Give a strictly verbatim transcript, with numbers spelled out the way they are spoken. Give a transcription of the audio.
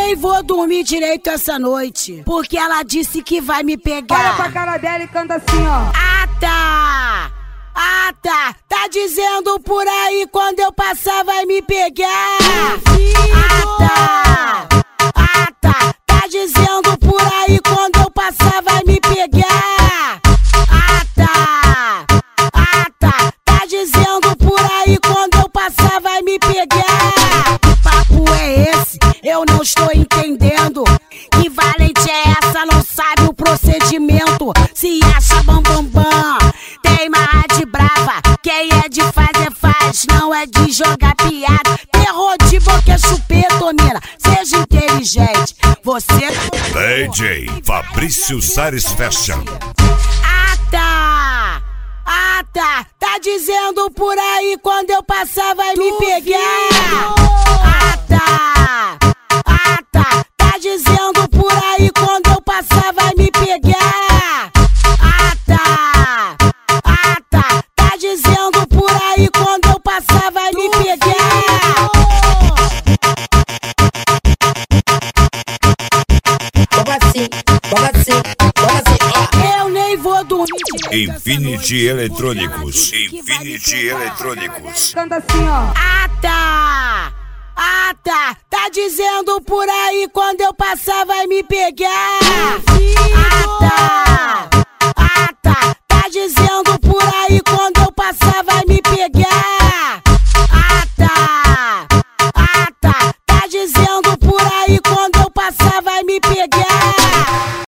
nem vou dormir direito essa noite, porque ela disse que vai me pegar. Olha pra cara dela e canta assim, ó. Ah, tá! Ah, tá! Tá dizendo por aí, quando eu passar vai me pegar. Ah, tá! Ah, tá! Tá dizendo por aí, quando eu passar vai me pegar. Ah, tá! Ah, tá! Tá dizendo por aí, quando eu passar vai me pegar. Que papo é esse? Eu não estou entendendo. Que valente é essa? Não sabe o procedimento. Se acha bam bam bam, tem marra de brava. Quem é de fazer faz, não é de jogar piada. Terror de boca é chupeta, mina. Seja inteligente. Você... D J Fabrício Sares Fashion. Ah, tá! Ah, tá! Tá dizendo por aí, quando eu passar vai me pegar. Ah, tá! Ah, tá! Tá dizendo por aí, quando eu passar vai me pegar. Ah, tá! Ah, tá! Tá dizendo por aí, quando eu passar vai me pegar. Toma assim, toma assim, toma assim, ó. Eu nem vou dormir. Infinity Eletrônicos. Infinity Eletrônicos. Canta assim, ó. Ah, tá! Ah, tá! Tá dizendo por aí, quando eu passar vai me pegar. Ah, tá!